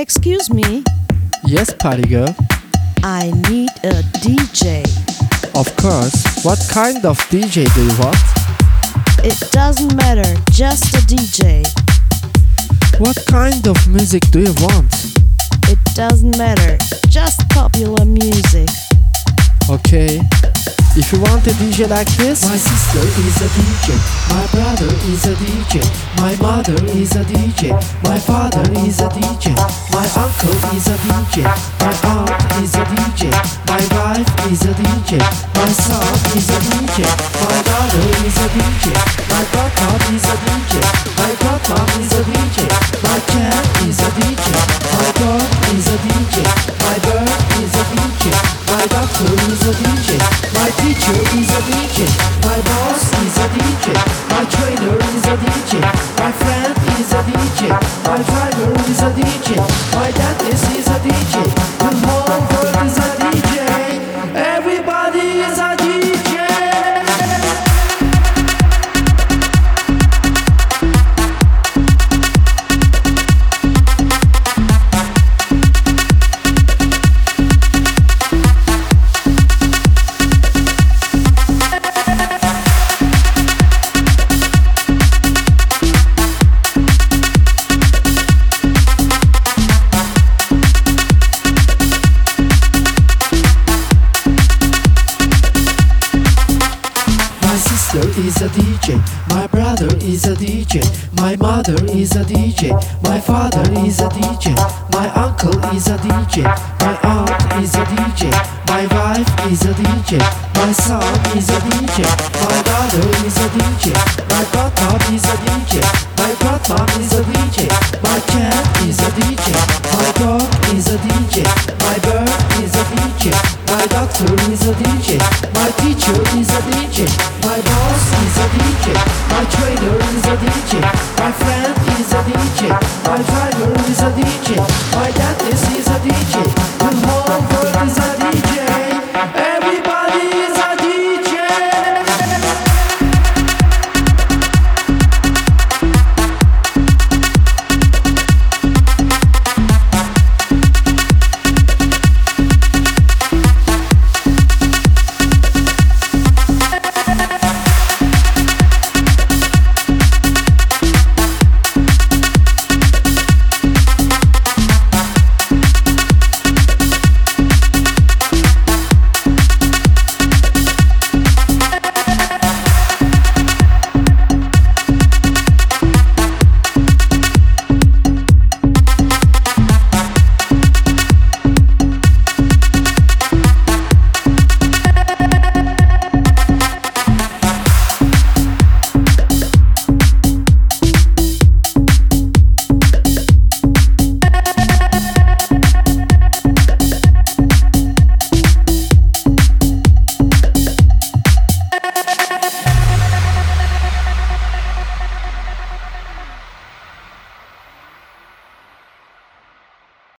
Excuse me, Yes, party girl. I need a DJ. Of course. What kind of DJ do you want? It doesn't matter, just a DJ. What kind of music do you want? It doesn't matter, just popular music. Okay. If you want a DJ like this, my sister is a DJ, my brother is a DJ, my mother is a DJ, my father is a DJ, my uncle is a DJ, my aunt is a DJ, my wife is a DJ, my son is a DJ, my daughter is a DJ, my godmom is a DJ, my godmom is a DJ, my cat is a DJ, my dog is a DJ, my bird is a DJ, my doctor is a DJ, my teacher is a DJ, my boss is a DJ, my trainer is a DJ, my friend is a DJ, my driver is a DJ, my dentist is a DJ, the whole world is a DJ, everybody is a DJ. My sister is a DJ, my brother is a DJ, my mother is a DJ, my father is a DJ, my uncle is a DJ, my aunt is a DJ, my wife is a DJ, my son is a DJ, my daughter is a DJ, my godmom is a DJ, my godmom is a DJ, my cat is a DJ, my dog is a DJ, my bird is a DJ, my doctor is a DJ, my teacher is a DJ, my boss is a DJ, my trainer is a DJ, my friend is a DJ, my driver is a DJ, my dentist is a DJ,